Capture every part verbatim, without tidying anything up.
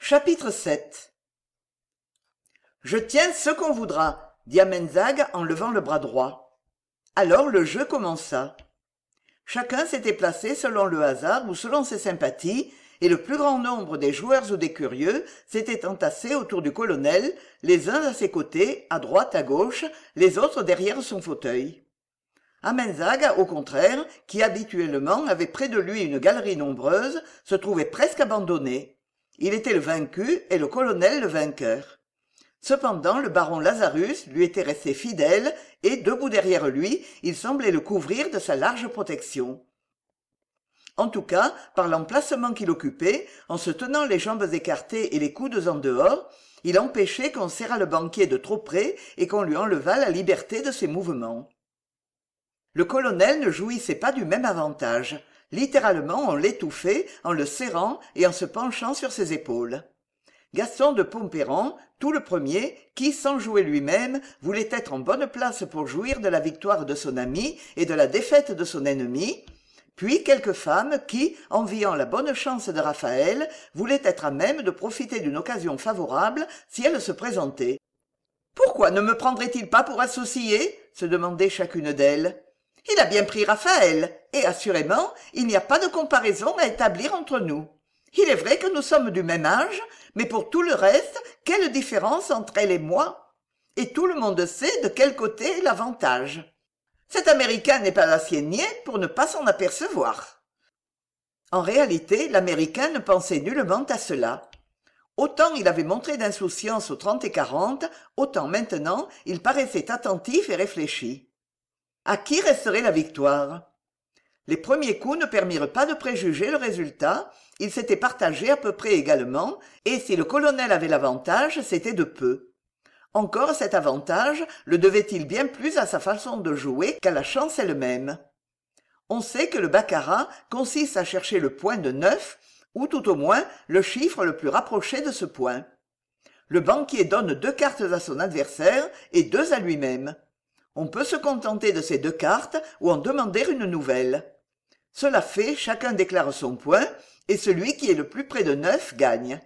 Chapitre sept. Je tiens ce qu'on voudra, dit Amenzag en levant le bras droit. Alors le jeu commença. Chacun s'était placé selon le hasard ou selon ses sympathies, et le plus grand nombre des joueurs ou des curieux s'étaient entassés autour du colonel, les uns à ses côtés, à droite, à gauche, les autres derrière son fauteuil. Amenzag, au contraire, qui habituellement avait près de lui une galerie nombreuse, se trouvait presque abandonné. Il était le vaincu et le colonel le vainqueur. Cependant, le baron Lazarus lui était resté fidèle et, debout derrière lui, il semblait le couvrir de sa large protection. En tout cas, par l'emplacement qu'il occupait, en se tenant les jambes écartées et les coudes en dehors, il empêchait qu'on serrât le banquier de trop près et qu'on lui enlevât la liberté de ses mouvements. Le colonel ne jouissait pas du même avantage. Littéralement, on l'étouffait en le serrant et en se penchant sur ses épaules. Gaston de Pompérand, tout le premier, qui, sans jouer lui-même, voulait être en bonne place pour jouir de la victoire de son ami et de la défaite de son ennemi, puis quelques femmes qui, enviant la bonne chance de Raphaël, voulaient être à même de profiter d'une occasion favorable si elle se présentait. « Pourquoi ne me prendrait-il pas pour associé ?» se demandait chacune d'elles. « Il a bien pris Raphaël, et assurément, il n'y a pas de comparaison à établir entre nous. Il est vrai que nous sommes du même âge, mais pour tout le reste, quelle différence entre elle et moi? Et tout le monde sait de quel côté est l'avantage. Cet Américain n'est pas assez niais pour ne pas s'en apercevoir. » En réalité, l'Américain ne pensait nullement à cela. Autant il avait montré d'insouciance aux trente et quarante, autant maintenant il paraissait attentif et réfléchi. À qui resterait la victoire? Les premiers coups ne permirent pas de préjuger le résultat, ils s'étaient partagés à peu près également, et si le colonel avait l'avantage, c'était de peu. Encore cet avantage le devait-il bien plus à sa façon de jouer qu'à la chance elle-même. On sait que le baccarat consiste à chercher le point de neuf, ou tout au moins le chiffre le plus rapproché de ce point. Le banquier donne deux cartes à son adversaire et deux à lui-même. On peut se contenter de ces deux cartes ou en demander une nouvelle. Cela fait, chacun déclare son point, et celui qui est le plus près de neuf gagne.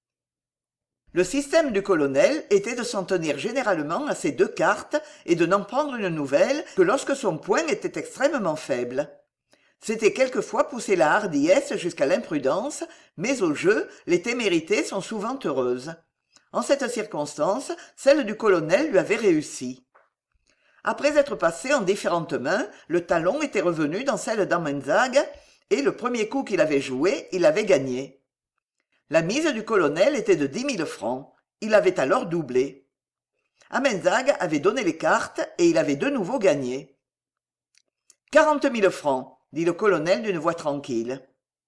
Le système du colonel était de s'en tenir généralement à ces deux cartes et de n'en prendre une nouvelle que lorsque son point était extrêmement faible. C'était quelquefois pousser la hardiesse jusqu'à l'imprudence, mais au jeu, les témérités sont souvent heureuses. En cette circonstance, celle du colonel lui avait réussi. Après être passé en différentes mains, le talon était revenu dans celle d'Amenzag, et le premier coup qu'il avait joué, il avait gagné. La mise du colonel était de dix mille francs. Il avait alors doublé. Amenzag avait donné les cartes, et il avait de nouveau gagné. « Quarante mille francs, » dit le colonel d'une voix tranquille.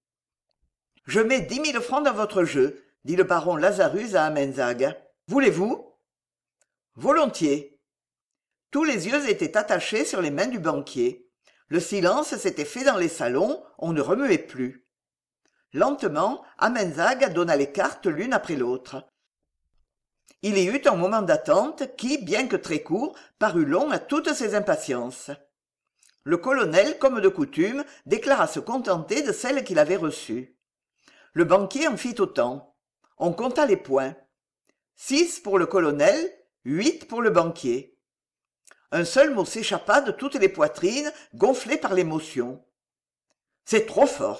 « Je mets dix mille francs dans votre jeu, » dit le baron Lazarus à Amenzag. « Voulez-vous » ? « Volontiers. » Tous les yeux étaient attachés sur les mains du banquier. Le silence s'était fait dans les salons, on ne remuait plus. Lentement, Amenzag donna les cartes l'une après l'autre. Il y eut un moment d'attente qui, bien que très court, parut long à toutes ses impatiences. Le colonel, comme de coutume, déclara se contenter de celle qu'il avait reçue. Le banquier en fit autant. On compta les points. Six pour le colonel, huit pour le banquier. Un seul mot s'échappa de toutes les poitrines, gonflées par l'émotion. « C'est trop fort !»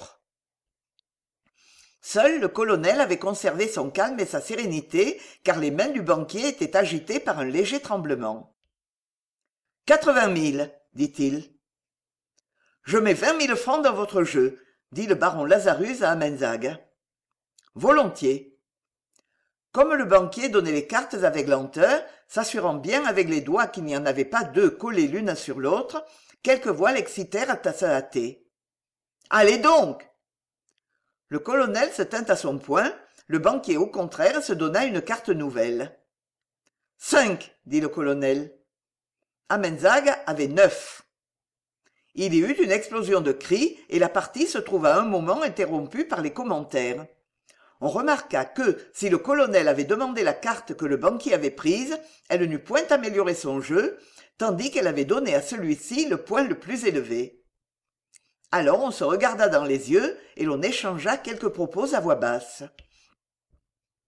Seul le colonel avait conservé son calme et sa sérénité, car les mains du banquier étaient agitées par un léger tremblement. « Quatre-vingt mille, dit-il. « Je mets vingt mille francs dans votre jeu, dit le baron Lazarus à Amenzag. « Volontiers. » Comme le banquier donnait les cartes avec lenteur, s'assurant bien avec les doigts qu'il n'y en avait pas deux collées l'une sur l'autre, quelques voix l'excitèrent à se hâter. « Allez donc !» Le colonel se tint à son point, le banquier au contraire se donna une carte nouvelle. « Cinq, dit le colonel. Amenzag avait neuf. Il y eut une explosion de cris et la partie se trouva un moment interrompue par les commentaires. On remarqua que, si le colonel avait demandé la carte que le banquier avait prise, elle n'eût point amélioré son jeu, tandis qu'elle avait donné à celui-ci le point le plus élevé. Alors on se regarda dans les yeux et l'on échangea quelques propos à voix basse.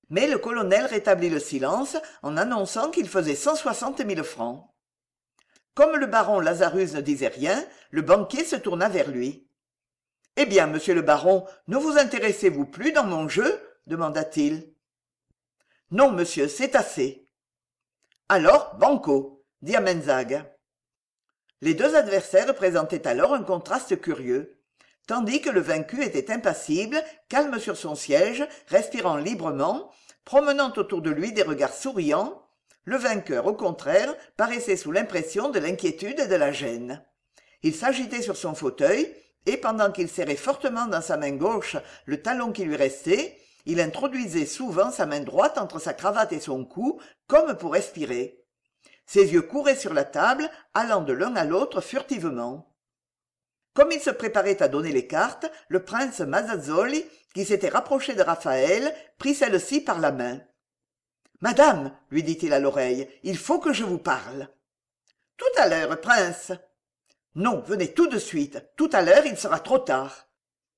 Mais le colonel rétablit le silence en annonçant qu'il faisait cent soixante mille francs. Comme le baron Lazarus ne disait rien, le banquier se tourna vers lui. « Eh bien, monsieur le baron, ne vous intéressez-vous plus dans mon jeu ?» demanda-t-il. « Non, monsieur, c'est assez. »« Alors, banco !» dit Amenzague. Les deux adversaires présentaient alors un contraste curieux. Tandis que le vaincu était impassible, calme sur son siège, respirant librement, promenant autour de lui des regards souriants, le vainqueur, au contraire, paraissait sous l'impression de l'inquiétude et de la gêne. Il s'agitait sur son fauteuil, et pendant qu'il serrait fortement dans sa main gauche le talon qui lui restait, il introduisait souvent sa main droite entre sa cravate et son cou, comme pour respirer. Ses yeux couraient sur la table, allant de l'un à l'autre furtivement. Comme il se préparait à donner les cartes, le prince Mazazzoli, qui s'était rapproché de Raphaël, prit celle-ci par la main. « Madame, lui dit-il à l'oreille, il faut que je vous parle. »« Tout à l'heure, prince. »« Non, venez tout de suite. Tout à l'heure, il sera trop tard. »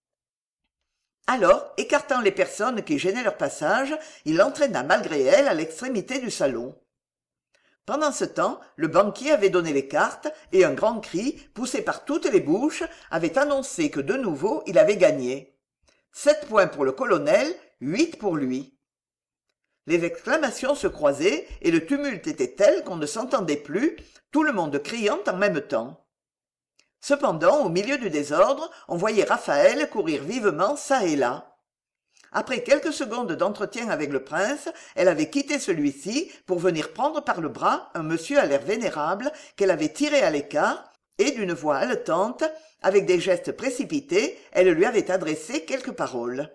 Alors, écartant les personnes qui gênaient leur passage, il l'entraîna malgré elle à l'extrémité du salon. Pendant ce temps, le banquier avait donné les cartes et un grand cri, poussé par toutes les bouches, avait annoncé que de nouveau il avait gagné. Sept points pour le colonel, huit pour lui. Les exclamations se croisaient et le tumulte était tel qu'on ne s'entendait plus, tout le monde criant en même temps. Cependant, au milieu du désordre, on voyait Raphaël courir vivement çà et là. Après quelques secondes d'entretien avec le prince, elle avait quitté celui-ci pour venir prendre par le bras un monsieur à l'air vénérable qu'elle avait tiré à l'écart, et d'une voix haletante, avec des gestes précipités, elle lui avait adressé quelques paroles.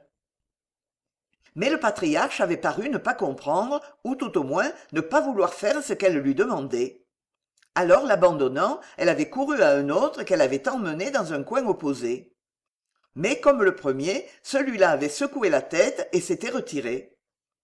Mais le patriarche avait paru ne pas comprendre, ou tout au moins ne pas vouloir faire ce qu'elle lui demandait. Alors, l'abandonnant, elle avait couru à un autre qu'elle avait emmené dans un coin opposé. Mais comme le premier, celui-là avait secoué la tête et s'était retiré.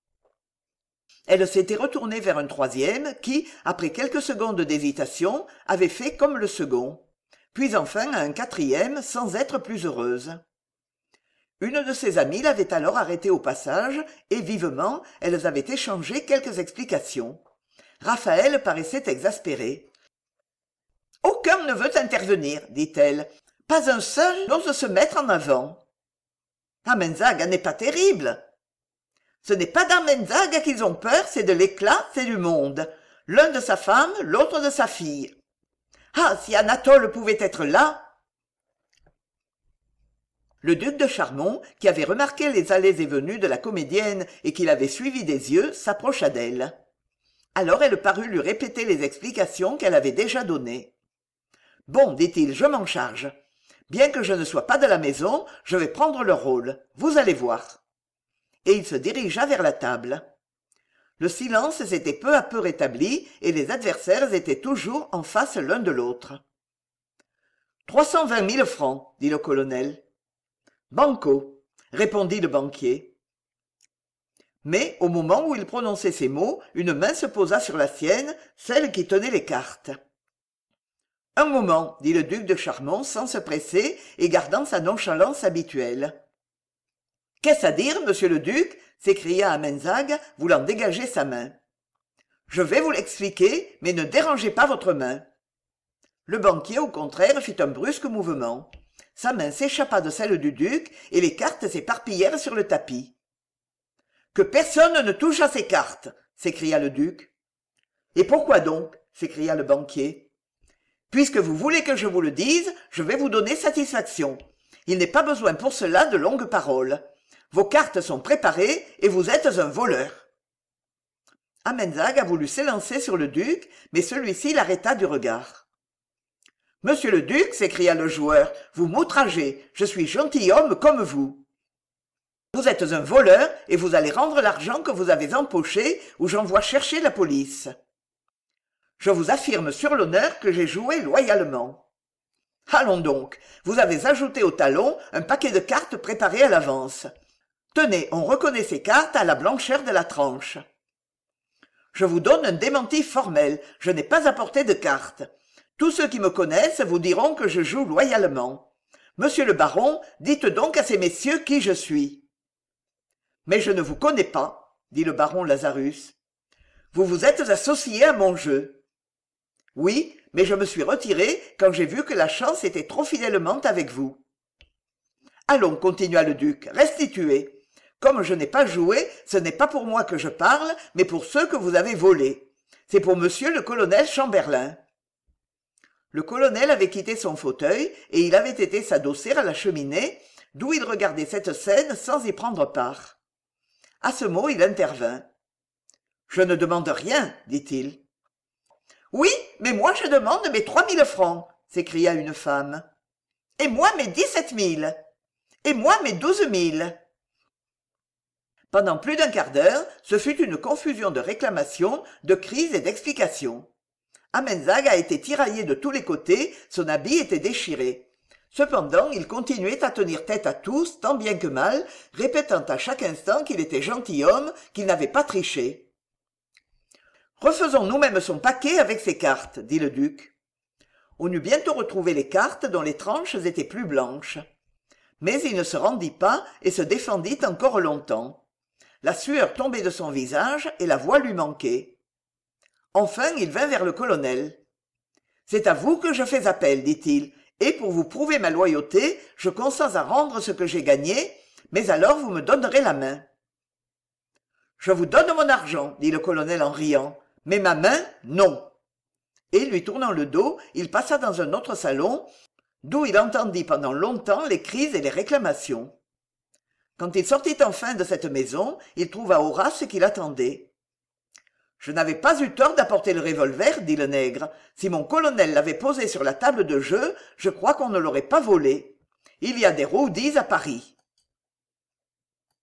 Elle s'était retournée vers un troisième qui, après quelques secondes d'hésitation, avait fait comme le second, puis enfin à un quatrième sans être plus heureuse. Une de ses amies l'avait alors arrêtée au passage et vivement elles avaient échangé quelques explications. Raphaël paraissait exaspéré. « Aucun ne veut intervenir, dit-elle. Pas un seul n'ose se mettre en avant. Amenzaga n'est pas terrible. Ce n'est pas d'Amenzaga qu'ils ont peur, c'est de l'éclat, c'est du monde. L'un de sa femme, l'autre de sa fille. Ah, si Anatole pouvait être là !» Le duc de Charmont, qui avait remarqué les allées et venues de la comédienne et qui l'avait suivie des yeux, s'approcha d'elle. Alors elle parut lui répéter les explications qu'elle avait déjà données. « Bon, dit-il, je m'en charge. Bien que je ne sois pas de la maison, je vais prendre le rôle. Vous allez voir. » Et il se dirigea vers la table. Le silence s'était peu à peu rétabli et les adversaires étaient toujours en face l'un de l'autre. « Trois cent vingt mille francs, dit le colonel. « Banco, répondit le banquier. Mais, au moment où il prononçait ces mots, une main se posa sur la sienne, celle qui tenait les cartes. « Un moment, dit le duc de Charmont sans se presser et gardant sa nonchalance habituelle. « Qu'est-ce à dire, monsieur le duc ?» s'écria Amenzague, voulant dégager sa main. « Je vais vous l'expliquer, mais ne dérangez pas votre main. » Le banquier, au contraire, fit un brusque mouvement. Sa main s'échappa de celle du duc et les cartes s'éparpillèrent sur le tapis. « Que personne ne touche à ces cartes !» s'écria le duc. « Et pourquoi donc ?» s'écria le banquier. « Puisque vous voulez que je vous le dise, je vais vous donner satisfaction. Il n'est pas besoin pour cela de longues paroles. Vos cartes sont préparées et vous êtes un voleur. » Amenzague a voulu s'élancer sur le duc, mais celui-ci l'arrêta du regard. « Monsieur le duc, s'écria le joueur, vous m'outragez, je suis gentilhomme comme vous. Vous êtes un voleur et vous allez rendre l'argent que vous avez empoché ou j'envoie chercher la police. Je vous affirme sur l'honneur que j'ai joué loyalement. Allons donc, vous avez ajouté au talon un paquet de cartes préparées à l'avance. Tenez, on reconnaît ces cartes à la blancheur de la tranche. Je vous donne un démenti formel, je n'ai pas apporté de cartes. Tous ceux qui me connaissent vous diront que je joue loyalement. Monsieur le baron, dites donc à ces messieurs qui je suis. Mais je ne vous connais pas. dit le baron Lazarus. Vous vous êtes associé à mon jeu. Oui, mais je me suis retiré quand j'ai vu que la chance était trop fidèlement avec vous. Allons, continua le duc, restituez. Comme je n'ai pas joué, ce n'est pas pour moi que je parle, mais pour ceux que vous avez volés. C'est pour monsieur le colonel Chamberlain. Le colonel avait quitté son fauteuil et il avait été s'adosser à la cheminée, d'où il regardait cette scène sans y prendre part. À ce mot, il intervint. « Je ne demande rien, dit-il. »« Oui, mais moi je demande mes trois mille francs, s'écria une femme. « Et moi mes dix-sept mille. Et moi mes douze mille. » Pendant plus d'un quart d'heure, ce fut une confusion de réclamations, de cris et d'explications. Amenzag a été tiraillé de tous les côtés, son habit était déchiré. Cependant, il continuait à tenir tête à tous, tant bien que mal, répétant à chaque instant qu'il était gentilhomme, qu'il n'avait pas triché. « Refaisons nous-mêmes son paquet avec ses cartes, » dit le duc. On eut bientôt retrouvé les cartes dont les tranches étaient plus blanches. Mais il ne se rendit pas et se défendit encore longtemps. La sueur tombait de son visage et la voix lui manquait. Enfin, il vint vers le colonel. « C'est à vous que je fais appel, dit-il, et pour vous prouver ma loyauté, je consens à rendre ce que j'ai gagné, mais alors vous me donnerez la main. »« Je vous donne mon argent, dit le colonel en riant, mais ma main, non. » Et lui tournant le dos, il passa dans un autre salon, d'où il entendit pendant longtemps les cris et les réclamations. Quand il sortit enfin de cette maison, il trouva Horace qui l'attendait. « Je n'avais pas eu tort d'apporter le revolver, dit le nègre. Si mon colonel l'avait posé sur la table de jeu, je crois qu'on ne l'aurait pas volé. Il y a des rowdies à Paris. »